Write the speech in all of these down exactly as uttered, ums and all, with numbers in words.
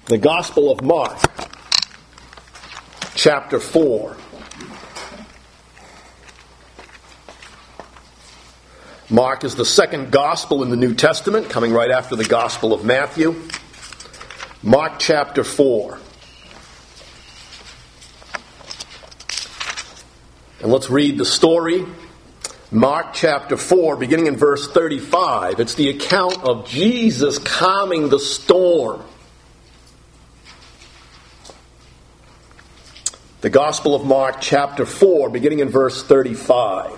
The Gospel of Mark, chapter four. Mark is the second gospel in the New Testament, coming right after the Gospel of Matthew. Mark chapter four. And let's read the story. Mark chapter four, beginning in verse thirty-five. It's the account of Jesus calming the storm. The Gospel of Mark chapter four, beginning in verse thirty-five.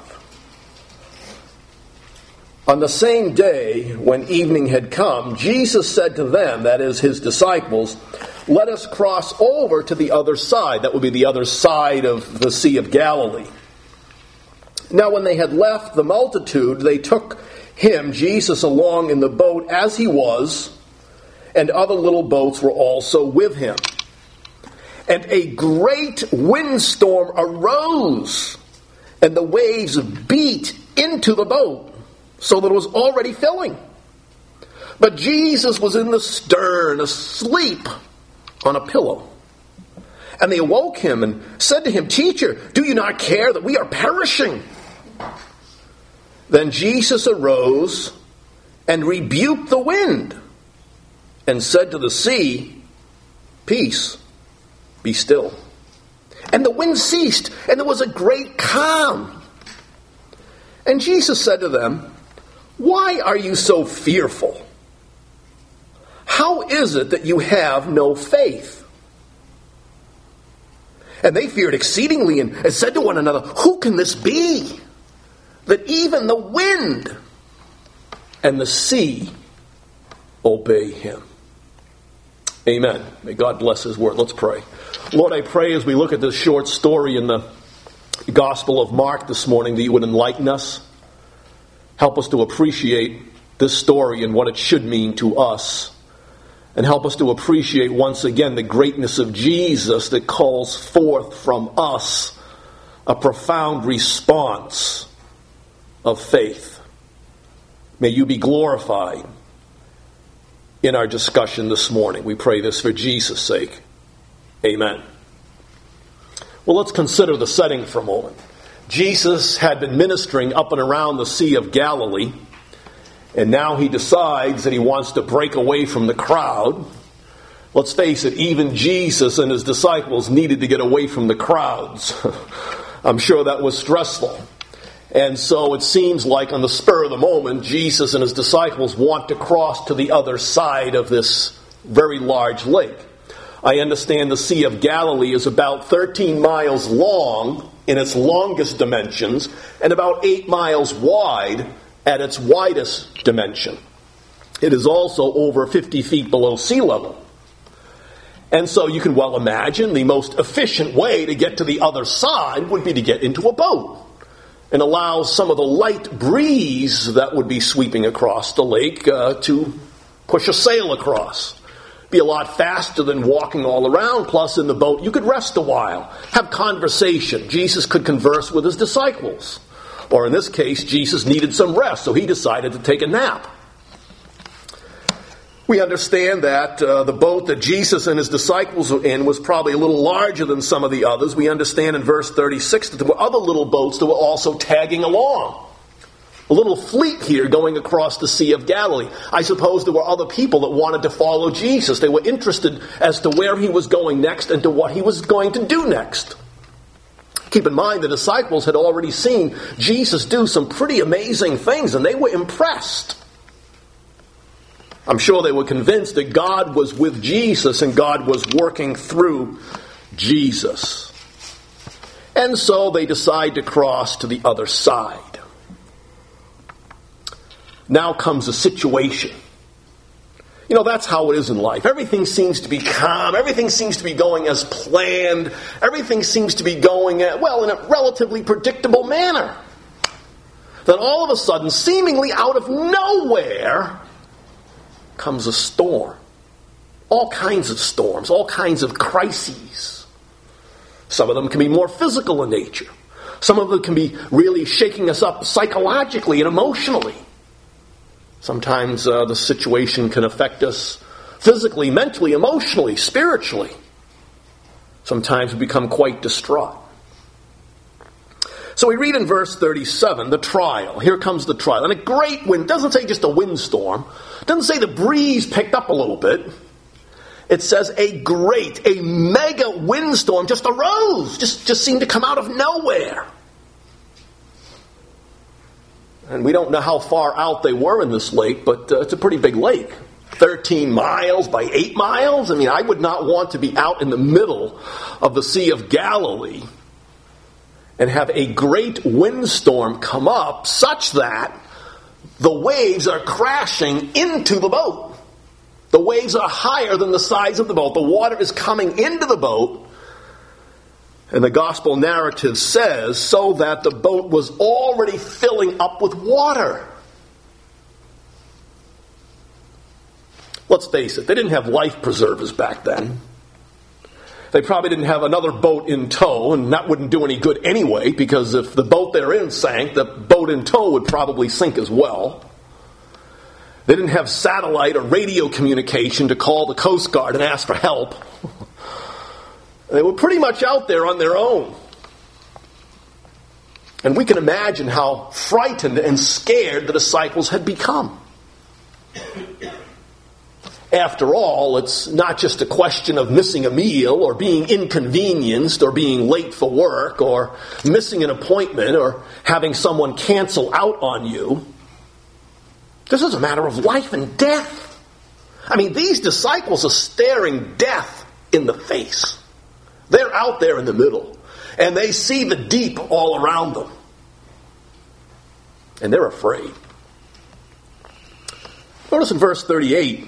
On the same day, when evening had come, Jesus said to them, that is, his disciples, "Let us cross over to the other side." That would be the other side of the Sea of Galilee. Now when they had left the multitude, they took him, Jesus, along in the boat as he was, and other little boats were also with him. And a great windstorm arose, and the waves beat into the boat, so that it was already filling. But Jesus was in the stern, asleep on a pillow. And they awoke him and said to him, "Teacher, do you not care that we are perishing?" Then Jesus arose and rebuked the wind, and said to the sea, "Peace, be still." And the wind ceased, and there was a great calm. And Jesus said to them, "Why are you so fearful? How is it that you have no faith?" And they feared exceedingly and, and said to one another, "Who can this be, that even the wind and the sea obey him?" Amen. May God bless his word. Let's pray. Lord, I pray as we look at this short story in the Gospel of Mark this morning that you would enlighten us. Help us to appreciate this story and what it should mean to us. And help us to appreciate once again the greatness of Jesus that calls forth from us a profound response of faith. May you be glorified in our discussion this morning. We pray this for Jesus' sake. Amen. Well, let's consider the setting for a moment. Jesus had been ministering up and around the Sea of Galilee, and now he decides that he wants to break away from the crowd. Let's face it, even Jesus and his disciples needed to get away from the crowds. I'm sure that was stressful. And so it seems like on the spur of the moment, Jesus and his disciples want to cross to the other side of this very large lake. I understand the Sea of Galilee is about thirteen miles long in its longest dimensions and about eight miles wide at its widest dimension. It is also over fifty feet below sea level. And so you can well imagine the most efficient way to get to the other side would be to get into a boat and allow some of the light breeze that would be sweeping across the lake uh, to push a sail across. Be a lot faster than walking all around. Plus, in the boat, you could rest a while, have conversation. Jesus could converse with his disciples. Or in this case, Jesus needed some rest, so he decided to take a nap. We understand that uh, the boat that Jesus and his disciples were in was probably a little larger than some of the others. We understand in verse thirty-six that there were other little boats that were also tagging along. A little fleet here going across the Sea of Galilee. I suppose there were other people that wanted to follow Jesus. They were interested as to where he was going next and to what he was going to do next. Keep in mind, the disciples had already seen Jesus do some pretty amazing things, and they were impressed. I'm sure they were convinced that God was with Jesus and God was working through Jesus. And so they decide to cross to the other side. Now comes a situation. You know, that's how it is in life. Everything seems to be calm. Everything seems to be going as planned. Everything seems to be going, well, in a relatively predictable manner. Then all of a sudden, seemingly out of nowhere, comes a storm. All kinds of storms, all kinds of crises. Some of them can be more physical in nature. Some of them can be really shaking us up psychologically and emotionally. Sometimes uh, the situation can affect us physically, mentally, emotionally, spiritually. Sometimes we become quite distraught. So we read in verse thirty-seven, the trial. Here comes the trial. And a great wind, doesn't say just a windstorm. Doesn't say the breeze picked up a little bit. It says a great, a mega windstorm just arose. Just, just seemed to come out of nowhere. And we don't know how far out they were in this lake, but uh, it's a pretty big lake. thirteen miles by eight miles? I mean, I would not want to be out in the middle of the Sea of Galilee and have a great windstorm come up such that the waves are crashing into the boat. The waves are higher than the sides of the boat. The water is coming into the boat. And the gospel narrative says, so that the boat was already filling up with water. Let's face it, they didn't have life preservers back then. They probably didn't have another boat in tow, and that wouldn't do any good anyway, because if the boat they're in sank, the boat in tow would probably sink as well. They didn't have satellite or radio communication to call the Coast Guard and ask for help. They were pretty much out there on their own. And we can imagine how frightened and scared the disciples had become. After all, it's not just a question of missing a meal or being inconvenienced or being late for work or missing an appointment or having someone cancel out on you. This is a matter of life and death. I mean, these disciples are staring death in the face. They're out there in the middle, and they see the deep all around them. And they're afraid. Notice in verse thirty-eight,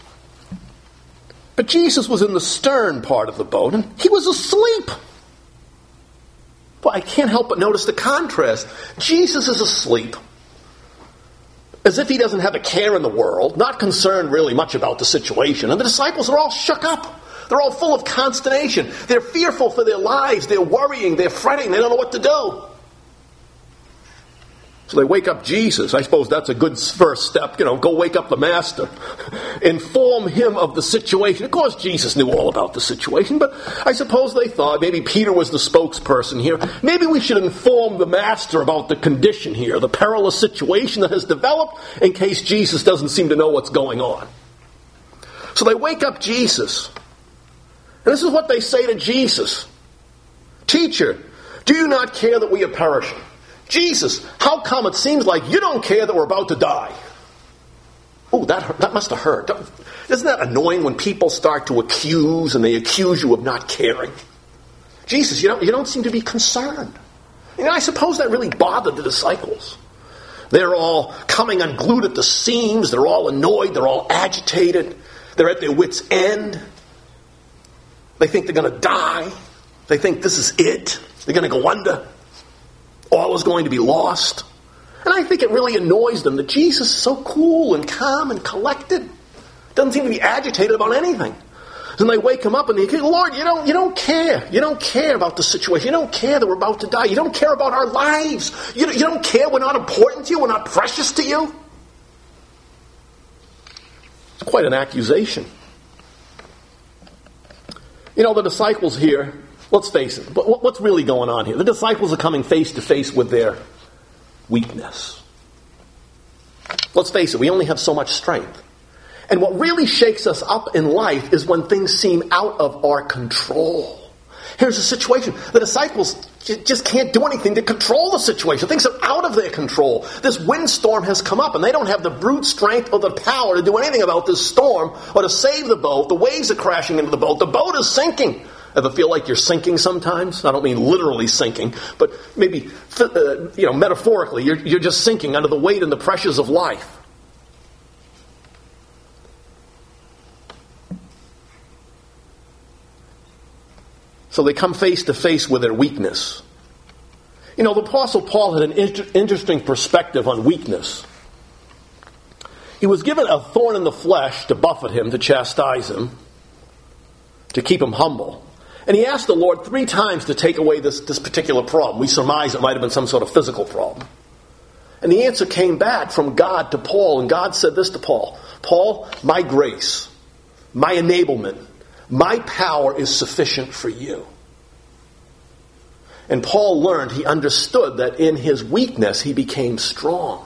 but Jesus was in the stern part of the boat, and he was asleep. Well, I can't help but notice the contrast. Jesus is asleep, as if he doesn't have a care in the world, not concerned really much about the situation. And the disciples are all shook up. They're all full of consternation. They're fearful for their lives. They're worrying. They're fretting. They don't know what to do. So they wake up Jesus. I suppose that's a good first step. You know, go wake up the master. Inform him of the situation. Of course, Jesus knew all about the situation, but I suppose they thought maybe Peter was the spokesperson here. Maybe we should inform the master about the condition here, the perilous situation that has developed, in case Jesus doesn't seem to know what's going on. So they wake up Jesus. And this is what they say to Jesus. Teacher, do you not care that we are perishing? Jesus, how come it seems like you don't care that we're about to die? Oh, that hurt. That must have hurt. Isn't that annoying when people start to accuse and they accuse you of not caring? Jesus, you don't, you don't seem to be concerned. You know, I suppose that really bothered the disciples. They're all coming unglued at the seams. They're all annoyed. They're all agitated. They're at their wits' end. They think they're going to die. They think this is it. They're going to go under. All is going to be lost. And I think it really annoys them that Jesus is so cool and calm and collected. Doesn't seem to be agitated about anything. Then they wake him up and they say, Lord, you don't, you don't care. You don't care about the situation. You don't care that we're about to die. You don't care about our lives. You, you don't care we're not important to you. We're not precious to you. It's quite an accusation. You know, the disciples here, let's face it, what's really going on here? The disciples are coming face to face with their weakness. Let's face it, we only have so much strength. And what really shakes us up in life is when things seem out of our control. Here's a situation. The disciples just can't do anything to control the situation. Things are out of their control. This windstorm has come up, and they don't have the brute strength or the power to do anything about this storm or to save the boat. The waves are crashing into the boat. The boat is sinking. Ever feel like you're sinking sometimes? I don't mean literally sinking, but maybe uh, you know, metaphorically, you're, you're just sinking under the weight and the pressures of life. So they come face to face with their weakness. You know, the Apostle Paul had an inter- interesting perspective on weakness. He was given a thorn in the flesh to buffet him, to chastise him, to keep him humble. And he asked the Lord three times to take away this, this particular problem. We surmise it might have been some sort of physical problem. And the answer came back from God to Paul, and God said this to Paul, Paul, my grace my enablement, my power is sufficient for you. And Paul learned, he understood that in his weakness he became strong.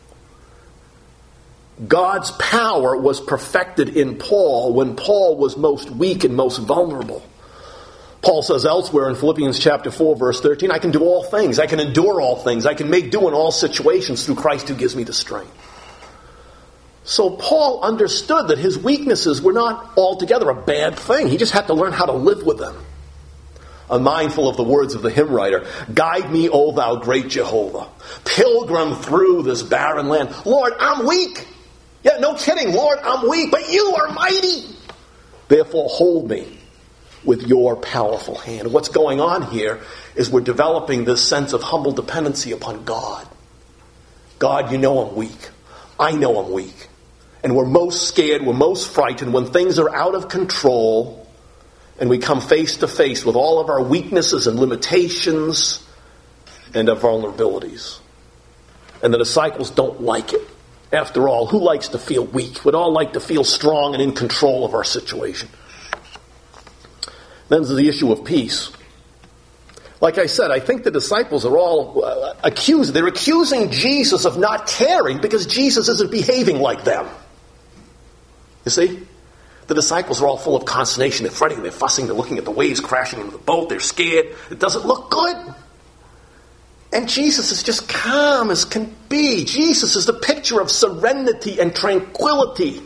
God's power was perfected in Paul when Paul was most weak and most vulnerable. Paul says elsewhere in Philippians chapter four, verse thirteen, I can do all things. I can endure all things. I can make do in all situations through Christ who gives me the strength. So Paul understood that his weaknesses were not altogether a bad thing. He just had to learn how to live with them. I'm mindful of the words of the hymn writer, guide me, O thou great Jehovah, pilgrim through this barren land. Lord, I'm weak. Yeah, no kidding, Lord, I'm weak, but you are mighty. Therefore, hold me with your powerful hand. What's going on here is we're developing this sense of humble dependency upon God. God, you know I'm weak. I know I'm weak. And we're most scared, we're most frightened when things are out of control and we come face to face with all of our weaknesses and limitations and our vulnerabilities. And the disciples don't like it. After all, who likes to feel weak? We'd all like to feel strong and in control of our situation. Then there's the issue of peace. Like I said, I think the disciples are all uh, accused. They're accusing Jesus of not caring because Jesus isn't behaving like them. You see? The disciples are all full of consternation. They're fretting, they're fussing, they're looking at the waves crashing into the boat. They're scared. It doesn't look good. And Jesus is just calm as can be. Jesus is the picture of serenity and tranquility.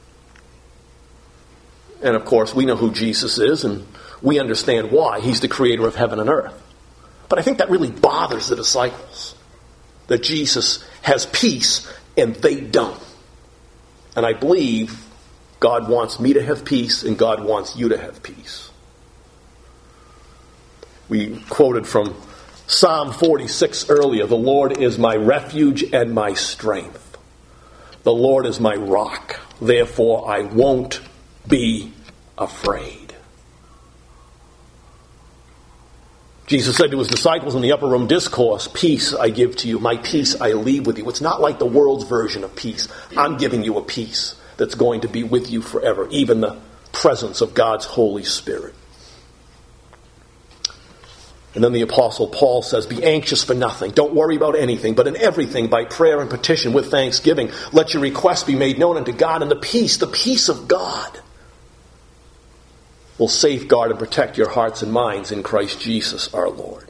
And of course, we know who Jesus is, and we understand why. He's the creator of heaven and earth. But I think that really bothers the disciples, that Jesus has peace and they don't. And I believe God wants me to have peace and God wants you to have peace. We quoted from Psalm forty-six earlier, the Lord is my refuge and my strength. The Lord is my rock. Therefore I won't be afraid. Jesus said to his disciples in the upper room discourse, peace I give to you, my peace I leave with you. It's not like the world's version of peace. I'm giving you a peace that's going to be with you forever, even the presence of God's Holy Spirit. And then the Apostle Paul says, be anxious for nothing. Don't worry about anything, but in everything, by prayer and petition with thanksgiving, let your requests be made known unto God, and the peace, the peace of God will safeguard and protect your hearts and minds in Christ Jesus our Lord.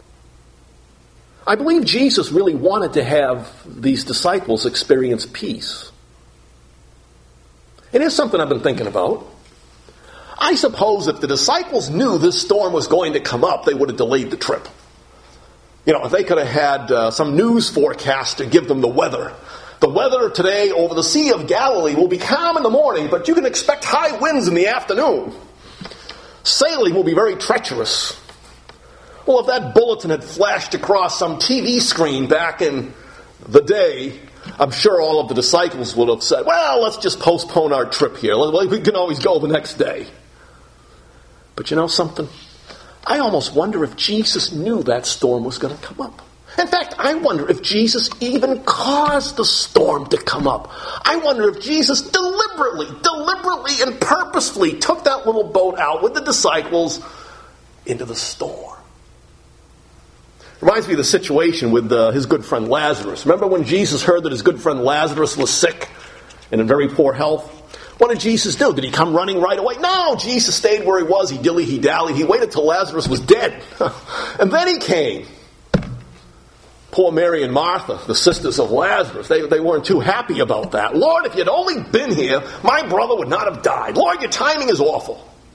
I believe Jesus really wanted to have these disciples experience peace. And here's something I've been thinking about. I suppose if the disciples knew this storm was going to come up, they would have delayed the trip. You know, if they could have had uh, some news forecaster give them the weather. The weather today over the Sea of Galilee will be calm in the morning, but you can expect high winds in the afternoon. Sailing will be very treacherous. Well, if that bulletin had flashed across some T V screen back in the day, I'm sure all of the disciples would have said, well, let's just postpone our trip here. We can always go the next day. But you know something? I almost wonder if Jesus knew that storm was going to come up. In fact, I wonder if Jesus even caused the storm to come up. I wonder if Jesus deliberately, deliberately and purposefully took that little boat out with the disciples into the storm. Reminds me of the situation with uh, his good friend Lazarus. Remember when Jesus heard that his good friend Lazarus was sick and in very poor health? What did Jesus do? Did he come running right away? No, Jesus stayed where he was. He dilly, he dallied. He waited till Lazarus was dead. And then he came. Poor Mary and Martha, the sisters of Lazarus, they, they weren't too happy about that. Lord, if you'd only been here, my brother would not have died. Lord, your timing is awful.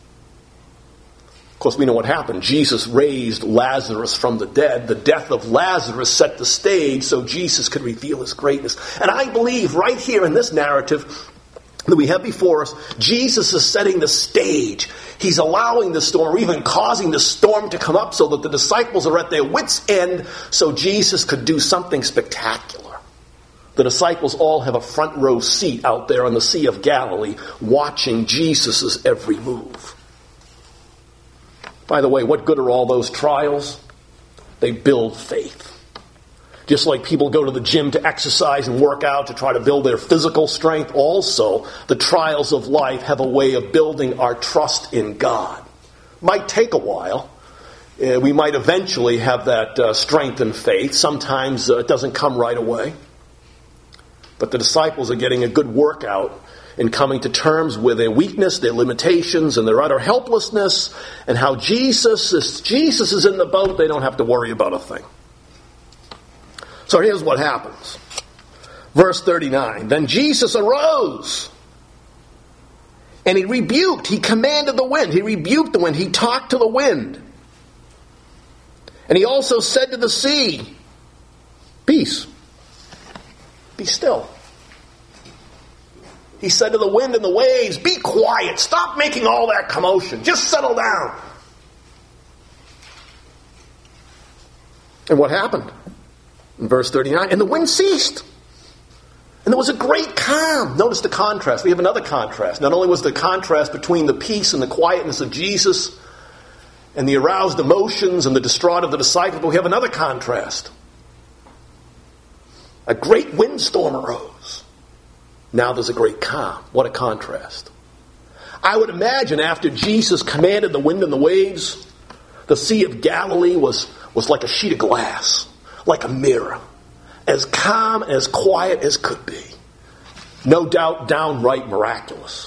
Of course, we know what happened. Jesus raised Lazarus from the dead. The death of Lazarus set the stage so Jesus could reveal his greatness. And I believe right here in this narrative that we have before us, Jesus is setting the stage. He's allowing the storm, or even causing the storm to come up so that the disciples are at their wits' end so Jesus could do something spectacular. The disciples all have a front row seat out there on the Sea of Galilee watching Jesus' every move. By the way, what good are all those trials? They build faith. Just like people go to the gym to exercise and work out to try to build their physical strength, also the trials of life have a way of building our trust in God. Might take a while. Uh, we might eventually have that uh, strength and faith. Sometimes uh, it doesn't come right away. But the disciples are getting a good workout in coming to terms with their weakness, their limitations, and their utter helplessness, and how Jesus is, Jesus is in the boat, they don't have to worry about a thing. So here's what happens. Verse thirty-nine, then Jesus arose, and he rebuked, he commanded the wind, he rebuked the wind, he talked to the wind. And he also said to the sea, peace, be still. He said to the wind and the waves, be quiet, stop making all that commotion, just settle down. And what happened? In verse thirty-nine, and the wind ceased. And there was a great calm. Notice the contrast. We have another contrast. Not only was the contrast between the peace and the quietness of Jesus and the aroused emotions and the distraught of the disciples, but we have another contrast. A great windstorm arose. Now there's a great calm. What a contrast. I would imagine after Jesus commanded the wind and the waves, the Sea of Galilee was, was like a sheet of glass, like a mirror, as calm, as quiet as could be. No doubt downright miraculous.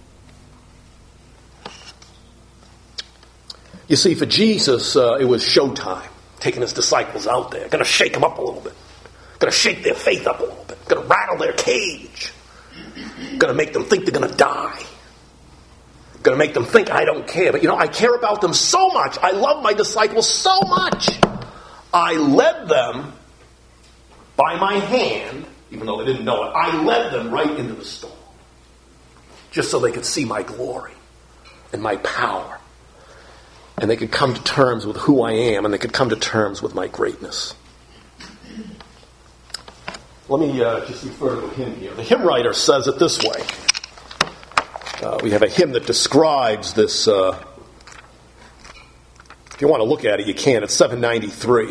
You see, for Jesus, uh, it was showtime, taking his disciples out there, going to shake them up a little bit, going to shake their faith up a little bit, going to rattle their cage, going to make them think they're going to die, going to make them think I don't care. But you know, I care about them so much. I love my disciples so much. I led them by my hand, even though they didn't know it, I led them right into the storm, just so they could see my glory and my power. And they could come to terms with who I am, and they could come to terms with my greatness. Let me uh, just refer to a hymn here. The hymn writer says it this way. Uh, we have a hymn that describes this. Uh, if you want to look at it, you can. It's seven ninety-three.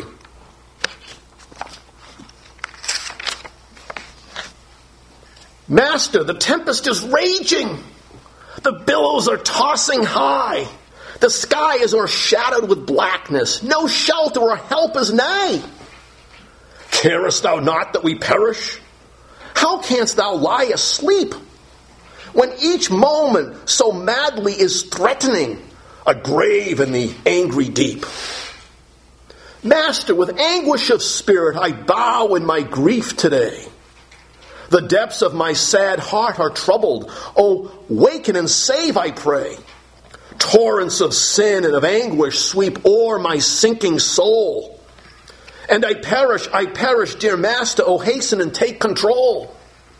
Master, the tempest is raging. The billows are tossing high. The sky is o'ershadowed with blackness. No shelter or help is nigh. Carest thou not that we perish? How canst thou lie asleep when each moment so madly is threatening a grave in the angry deep? Master, with anguish of spirit I bow in my grief today. The depths of my sad heart are troubled. Oh, waken and save, I pray. Torrents of sin and of anguish sweep o'er my sinking soul. And I perish, I perish, dear Master, oh hasten and take control.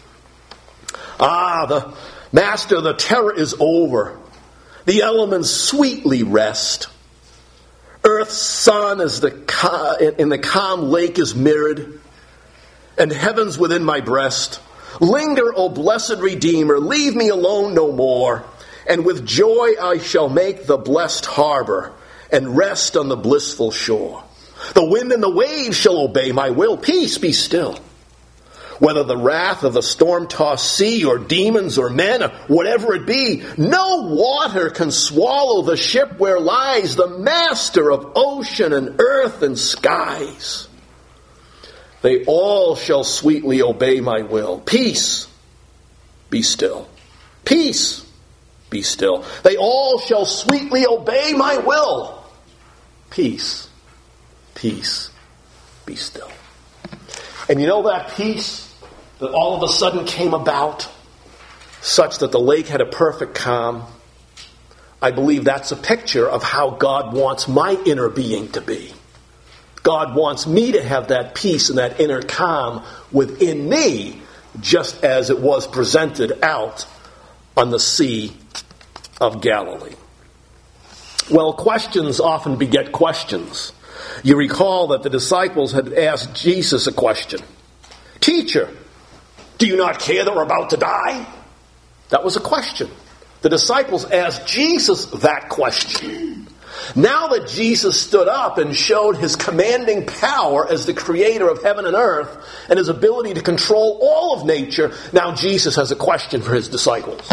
Ah, the Master, the terror is over. The elements sweetly rest. Earth's sun as the ca- in the calm lake is mirrored, and heaven's within my breast. Linger, O blessed Redeemer, leave me alone no more, and with joy I shall make the blessed harbor, and rest on the blissful shore. The wind and the waves shall obey my will. Peace, be still. Whether the wrath of the storm-tossed sea, or demons, or men, or whatever it be, no water can swallow the ship where lies the Master of ocean and earth and skies. They all shall sweetly obey my will. Peace, be still. Peace, be still. They all shall sweetly obey my will. Peace, peace, be still. And you know that peace that all of a sudden came about, such that the lake had a perfect calm? I believe that's a picture of how God wants my inner being to be. God wants me to have that peace and that inner calm within me, just as it was presented out on the Sea of Galilee. Well, questions often beget questions. You recall that the disciples had asked Jesus a question. Teacher, do you not care that we're about to die? That was a question. The disciples asked Jesus that question. Now that Jesus stood up and showed his commanding power as the creator of heaven and earth and his ability to control all of nature, now Jesus has a question for his disciples.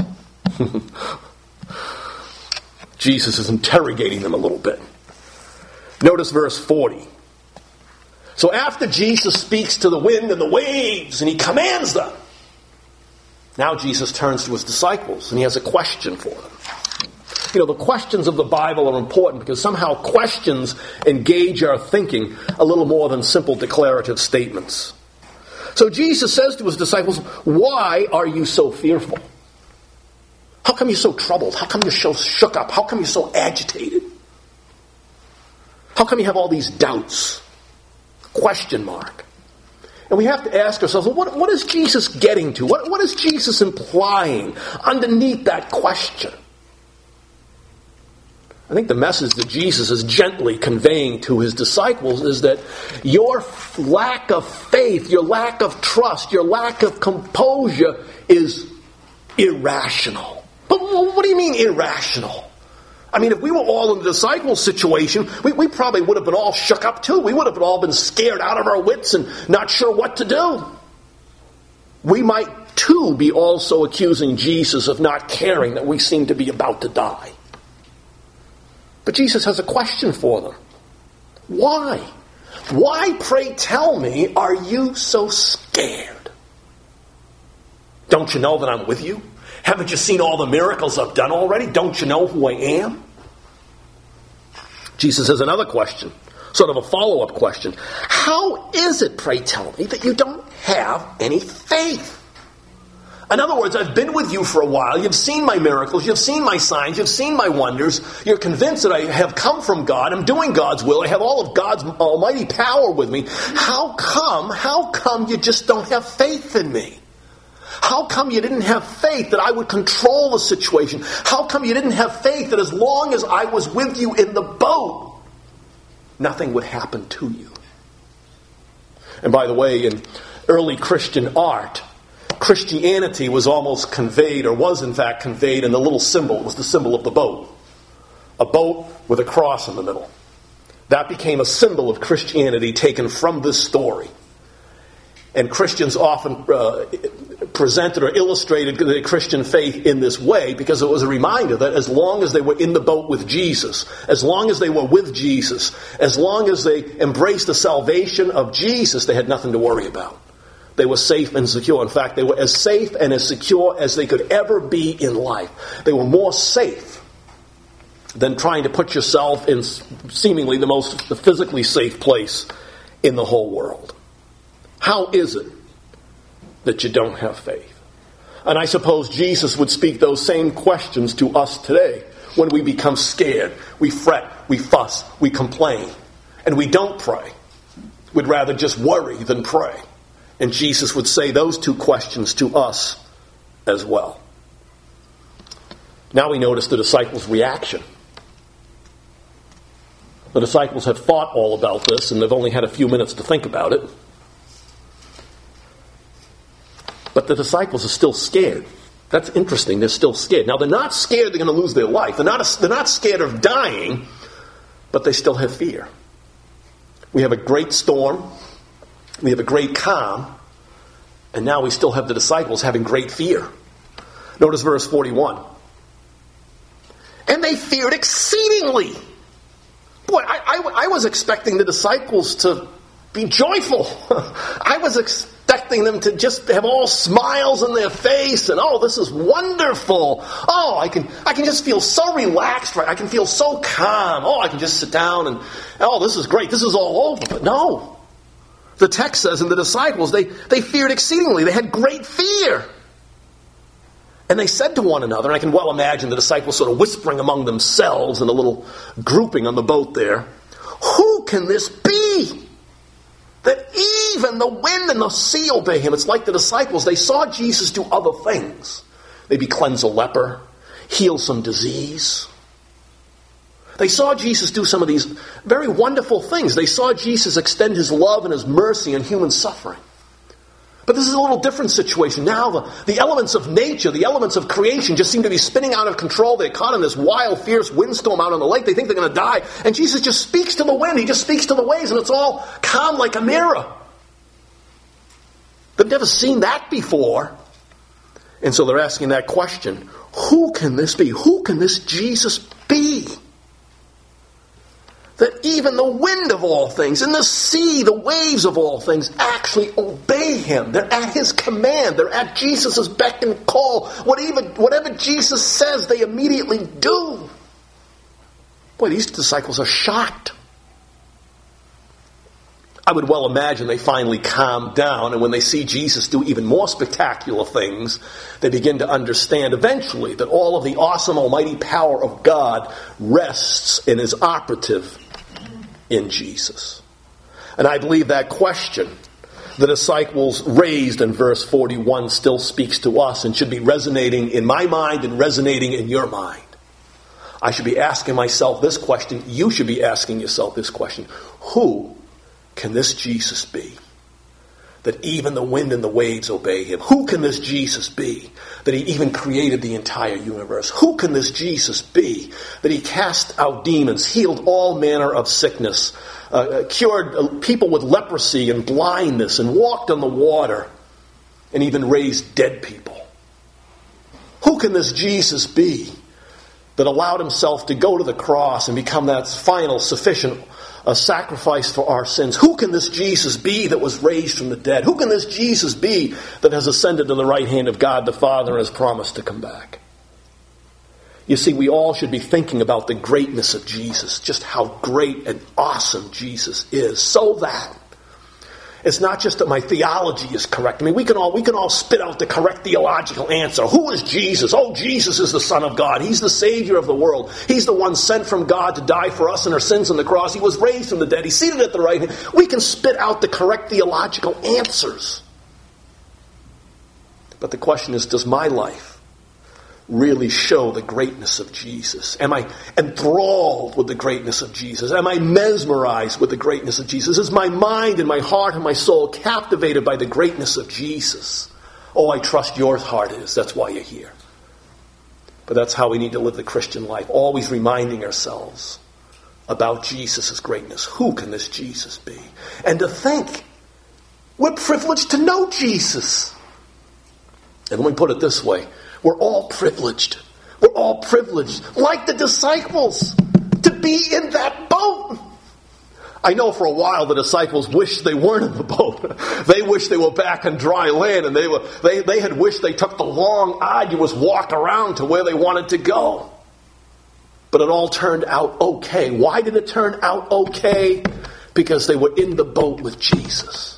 Jesus is interrogating them a little bit. Notice verse forty. So after Jesus speaks to the wind and the waves and he commands them, now Jesus turns to his disciples and he has a question for them. You know, the questions of the Bible are important because somehow questions engage our thinking a little more than simple declarative statements. So Jesus says to his disciples, why are you so fearful? How come you're so troubled? How come you're so shook up? How come you're so agitated? How come you have all these doubts? Question mark. And we have to ask ourselves, well, what, what is Jesus getting to? What, what is Jesus implying underneath that question? I think the message that Jesus is gently conveying to his disciples is that your lack of faith, your lack of trust, your lack of composure is irrational. But what do you mean irrational? I mean, if we were all in the disciples' situation, we, we probably would have been all shook up too. We would have all been scared out of our wits and not sure what to do. We might too be also accusing Jesus of not caring that we seem to be about to die. But Jesus has a question for them. Why? Why, pray tell me, are you so scared? Don't you know that I'm with you? Haven't you seen all the miracles I've done already? Don't you know who I am? Jesus has another question, sort of a follow-up question. How is it, pray tell me, that you don't have any faith? In other words, I've been with you for a while. You've seen my miracles. You've seen my signs. You've seen my wonders. You're convinced that I have come from God. I'm doing God's will. I have all of God's almighty power with me. How come, how come you just don't have faith in me? How come you didn't have faith that I would control the situation? How come you didn't have faith that as long as I was with you in the boat, nothing would happen to you? And by the way, in early Christian art, Christianity was almost conveyed, or was in fact conveyed, in the little symbol. It was the symbol of the boat. A boat with a cross in the middle. That became a symbol of Christianity taken from this story. And Christians often uh, presented or illustrated the Christian faith in this way because it was a reminder that as long as they were in the boat with Jesus, as long as they were with Jesus, as long as they embraced the salvation of Jesus, they had nothing to worry about. They were safe and secure. In fact, they were as safe and as secure as they could ever be in life. They were more safe than trying to put yourself in seemingly the most physically safe place in the whole world. How is it that you don't have faith? And I suppose Jesus would speak those same questions to us today when we become scared. We fret, we fuss, we complain, and we don't pray. We'd rather just worry than pray. And Jesus would say those two questions to us as well. Now we notice the disciples' reaction. The disciples have thought all about this, and they've only had a few minutes to think about it. But the disciples are still scared. That's interesting. They're still scared. Now, they're not scared they're going to lose their life. They're not, they're not scared of dying, but they still have fear. We have a great storm. We have a great calm. And now we still have the disciples having great fear. Notice verse forty-one. And they feared exceedingly. Boy, I, I, I was expecting the disciples to be joyful. I was expecting them to just have all smiles on their face and, oh, this is wonderful. Oh, I can I can just feel so relaxed, right? I can feel so calm. Oh, I can just sit down and, oh, this is great. This is all over. But no. The text says in the disciples, they, they feared exceedingly. They had great fear. And they said to one another, and I can well imagine the disciples sort of whispering among themselves in a little grouping on the boat there, who can this be? That even the wind and the sea obey him. It's like the disciples, they saw Jesus do other things. Maybe cleanse a leper, heal some disease. They saw Jesus do some of these very wonderful things. They saw Jesus extend his love and his mercy on human suffering. But this is a little different situation. Now the, the elements of nature, the elements of creation just seem to be spinning out of control. They're caught in this wild, fierce windstorm out on the lake. They think they're going to die. And Jesus just speaks to the wind. He just speaks to the waves, and it's all calm like a mirror. They've never seen that before. And so they're asking that question. Who can this be? Who can this Jesus be? That even the wind of all things, and the sea, the waves of all things, actually obey him. They're at his command. They're at Jesus' beck and call. Whatever, whatever Jesus says, they immediately do. Boy, these disciples are shocked. I would well imagine they finally calm down, and when they see Jesus do even more spectacular things, they begin to understand eventually that all of the awesome, almighty power of God rests and is operative in Jesus. And I believe that question the disciples raised in verse forty-one still speaks to us and should be resonating in my mind and resonating in your mind. I should be asking myself this question. You should be asking yourself this question. Who can this Jesus be? That even the wind and the waves obey him. Who can this Jesus be? That he even created the entire universe. Who can this Jesus be? That he cast out demons, healed all manner of sickness, uh, cured people with leprosy and blindness, and walked on the water, and even raised dead people. Who can this Jesus be that allowed himself to go to the cross and become that final, sufficient a sacrifice for our sins? Who can this Jesus be that was raised from the dead? Who can this Jesus be that has ascended to the right hand of God the Father and has promised to come back? You see, we all should be thinking about the greatness of Jesus, just how great and awesome Jesus is, so that it's not just that my theology is correct. I mean, we can all we can all spit out the correct theological answer. Who is Jesus? Oh, Jesus is the Son of God. He's the Savior of the world. He's the one sent from God to die for us and our sins on the cross. He was raised from the dead. He's seated at the right hand. We can spit out the correct theological answers. But the question is, does my life really show the greatness of Jesus? Am I enthralled with the greatness of Jesus? Am I mesmerized with the greatness of Jesus? Is my mind and my heart and my soul captivated by the greatness of Jesus? Oh, I trust your heart is. That's why you're here. But that's how we need to live the Christian life, always reminding ourselves about Jesus' greatness. Who can this Jesus be? And to think, we're privileged to know Jesus. And let me put it this way. We're all privileged. We're all privileged, like the disciples, to be in that boat. I know for a while the disciples wished they weren't in the boat. They wished they were back on dry land, and they were they, they had wished they took the long, arduous walk around to where they wanted to go. But it all turned out okay. Why did it turn out okay? Because they were in the boat with Jesus.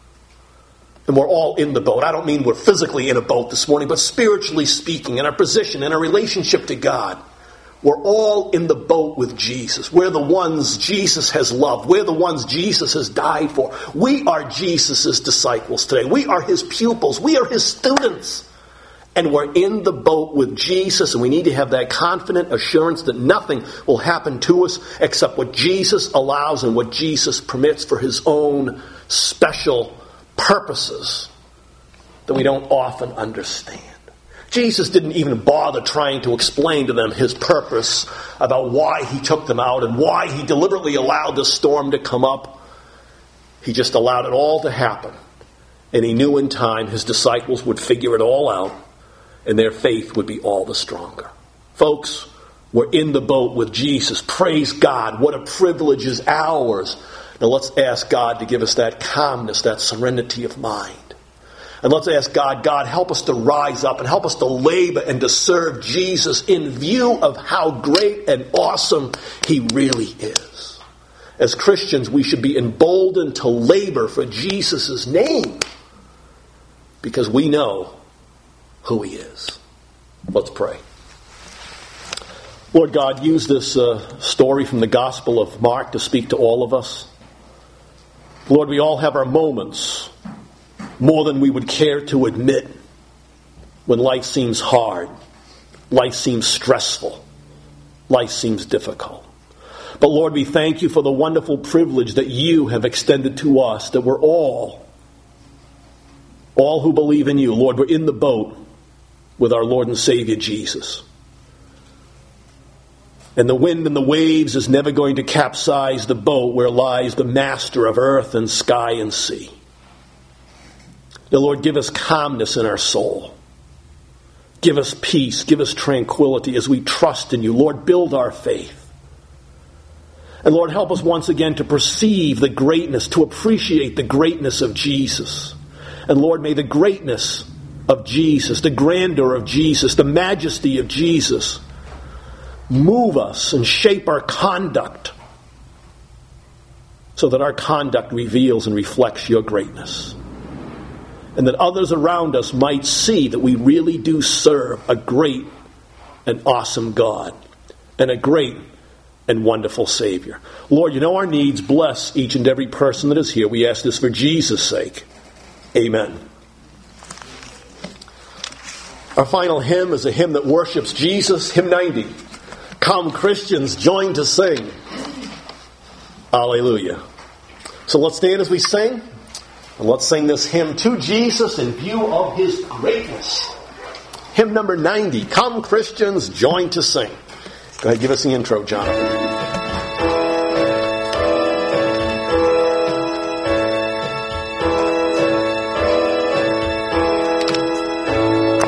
And we're all in the boat. I don't mean we're physically in a boat this morning, but spiritually speaking, in our position, in our relationship to God, we're all in the boat with Jesus. We're the ones Jesus has loved. We're the ones Jesus has died for. We are Jesus' disciples today. We are his pupils. We are his students. And we're in the boat with Jesus, and we need to have that confident assurance that nothing will happen to us except what Jesus allows and what Jesus permits for his own special purposes that we don't often understand. Jesus didn't even bother trying to explain to them his purpose about why he took them out and why he deliberately allowed the storm to come up. He just allowed it all to happen. And he knew in time his disciples would figure it all out and their faith would be all the stronger. Folks, we're in the boat with Jesus. Praise God. What a privilege is ours. Now let's ask God to give us that calmness, that serenity of mind. And let's ask God, God, help us to rise up and help us to labor and to serve Jesus in view of how great and awesome he really is. As Christians, we should be emboldened to labor for Jesus' name because we know who he is. Let's pray. Lord God, use this uh, story from the Gospel of Mark to speak to all of us. Lord, we all have our moments, more than we would care to admit, when life seems hard, life seems stressful, life seems difficult. But Lord, we thank you for the wonderful privilege that you have extended to us, that we're all, All who believe in you, Lord, we're in the boat with our Lord and Savior Jesus. And the wind and the waves is never going to capsize the boat where lies the master of earth and sky and sea. The Lord, give us calmness in our soul. Give us peace. Give us tranquility as we trust in you. Lord, build our faith. And Lord, help us once again to perceive the greatness, to appreciate the greatness of Jesus. And Lord, may the greatness of Jesus, the grandeur of Jesus, the majesty of Jesus move us and shape our conduct so that our conduct reveals and reflects your greatness. And that others around us might see that we really do serve a great and awesome God and a great and wonderful Savior. Lord, you know our needs. Bless each and every person that is here. We ask this for Jesus' sake. Amen. Our final hymn is a hymn that worships Jesus, hymn ninety. Come, Christians, join to sing. Alleluia. So let's stand as we sing. And let's sing this hymn to Jesus in view of his greatness. Hymn number ninety. Come, Christians, join to sing. Go ahead, give us the intro, Jonathan.